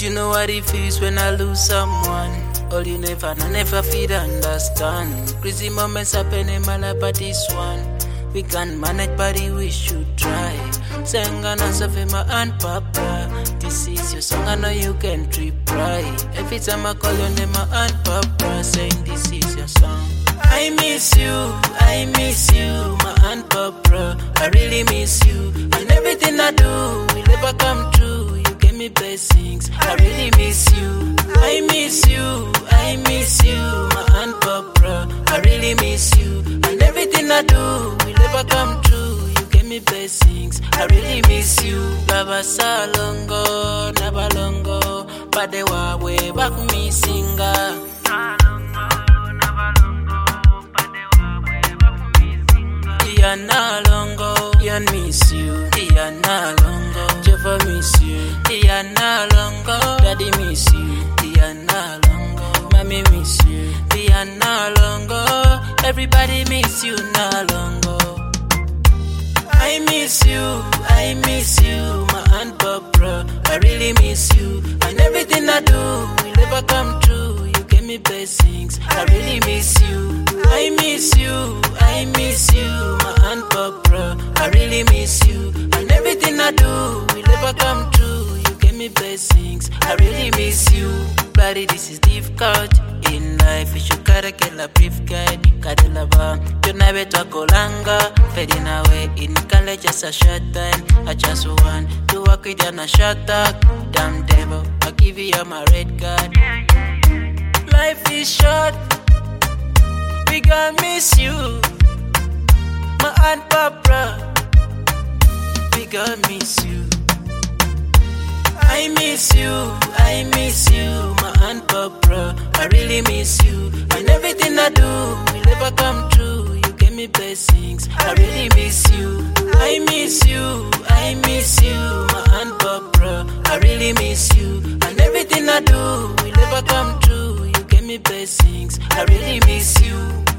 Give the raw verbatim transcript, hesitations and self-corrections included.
you know what it feels when I lose someone? All you never, I never feel understand. Crazy moments happen in my life, but this one we can manage, but we should try. Sing an answer for my aunt Papa. This is your song, I know you can try. Every time I call your name, my aunt Papa, saying this is your song. I miss you, I miss you, my aunt Papa. I really miss you, and everything I do will never come true. You gave me blessings, I really miss you. I miss you, I miss you, my aunt Papa. I really miss you, and everything I do will never come true. You gave me blessings, I really miss you. Baba salongo, nabalongo, badewa we back me singa. Iana longo, Ian miss you. Iana longo, Jeffa miss you. Iana longo, Daddy miss you. Iana longo, Mommy miss you. Iana longo, everybody miss you na longo. I miss you, I miss you, my aunt Barbara. I really miss you, and everything I do will never come true. You gave me blessings, I really miss you. I miss you, I miss you, my aunt Barbara. I really miss you, and everything I do will never come true. You gave me blessings, I really miss you. Bloody, this is difficult in life. You should gotta get a brief guide. Kadelaba, you never talk olanga. Fading away in college just a short time. I just want to work with you on a short talk. Damn devil, I'll give you my red card. Life is short, we gonna miss you, my aunt Barbara. We gonna miss you. I miss you, I miss you, my aunt Barbara. I really miss you, and everything I do will never come true. You gave me blessings, I really miss you. I miss you, I miss you, my aunt Barbara. I really miss you, and everything I do will never come true. You gave me blessings, I really miss you.